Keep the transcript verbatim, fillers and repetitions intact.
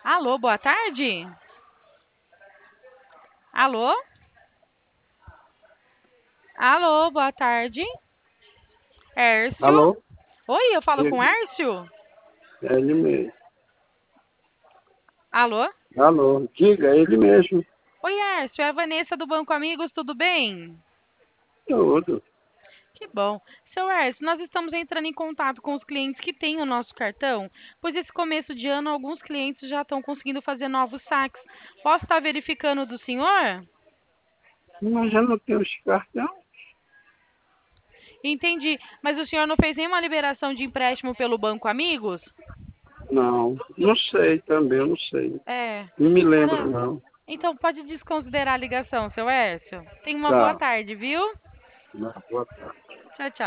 Alô, boa tarde? Alô? Alô, boa tarde. Hércio? Alô? Oi, eu falo com Diga. Hércio? É ele mesmo. Alô? Alô? Diga, é ele mesmo. Oi, Hércio, é a Vanessa do Banco Amigos, tudo bem? Tudo. Que bom. Seu Hércio, nós estamos entrando em contato com os clientes que têm o nosso cartão, pois esse começo de ano alguns clientes já estão conseguindo fazer novos saques. Posso estar verificando do senhor? Mas já não tenho esse cartão? Entendi. Mas o senhor não fez nenhuma liberação de empréstimo pelo Banco Amigos? Não. Não sei também, eu não sei. É. Não me lembro, Cara, não. então pode desconsiderar a ligação, seu Hércio. Tenha uma boa Tá. tarde, viu? Não, boa tarde. Tchau, tchau.